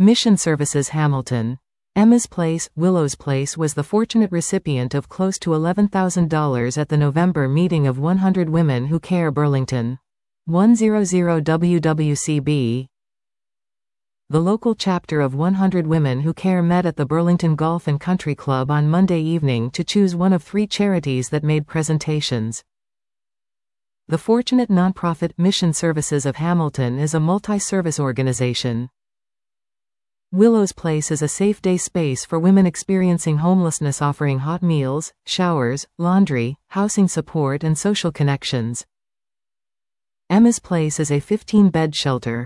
Mission Services Hamilton. Emma's Place, Willows Place was the fortunate recipient of close to $11,000 at the November meeting of 100 Women Who Care Burlington. 100 WWCB. The local chapter of 100 Women Who Care met at the Burlington Golf and Country Club on Monday evening to choose one of 3 charities that made presentations. The fortunate nonprofit Mission Services of Hamilton is a multi-service organization. Willows Place is a safe day space for women experiencing homelessness, offering hot meals, showers, laundry, housing support and social connections. Emma's Place is a 15-bed shelter.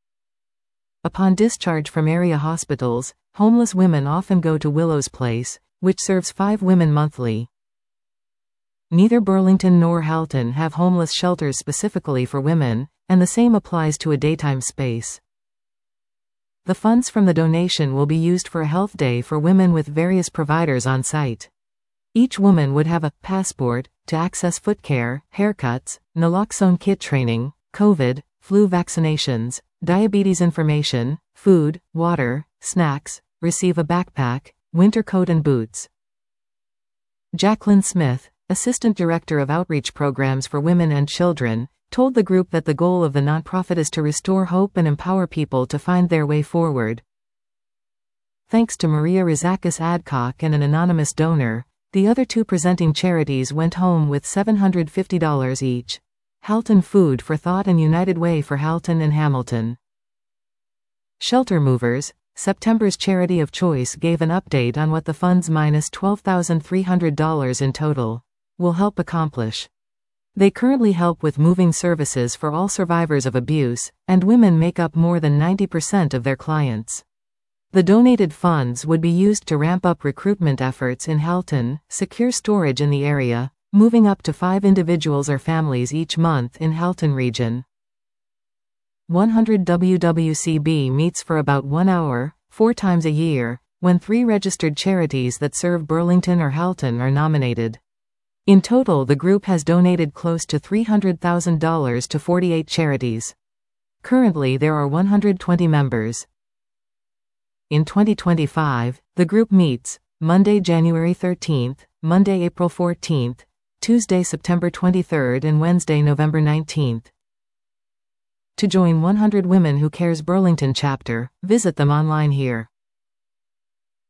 Upon discharge from area hospitals, homeless women often go to Willows Place, which serves 5 women monthly. Neither Burlington nor Halton have homeless shelters specifically for women, and the same applies to a daytime space. The funds from the donation will be used for a health day for women with various providers on site. Each woman would have a passport to access foot care, haircuts, naloxone kit training, COVID, flu vaccinations, diabetes information, food, water, snacks, receive a backpack, winter coat and boots. Jacqueline Smith, Assistant Director of Outreach Programs for Women and Children, told the group that the goal of the nonprofit is to restore hope and empower people to find their way forward. Thanks to Maria Rizakis Adcock and an anonymous donor, the other 2 presenting charities went home with $750 each. Halton Food for Thought and United Way for Halton and Hamilton. Shelter Movers, September's charity of choice, gave an update on what the funds minus $12,300 in total will help accomplish. They currently help with moving services for all survivors of abuse, and women make up more than 90% of their clients. The donated funds would be used to ramp up recruitment efforts in Halton, secure storage in the area, moving up to 5 individuals or families each month in Halton region. 100 WWCB meets for about 1 hour, 4 times a year, when 3 registered charities that serve Burlington or Halton are nominated. In total, the group has donated close to $300,000 to 48 charities. Currently, there are 120 members. In 2025, the group meets Monday, January 13th, Monday, April 14th, Tuesday, September 23rd, and Wednesday, November 19th. To join 100 Women Who Cares Burlington chapter, visit them online here.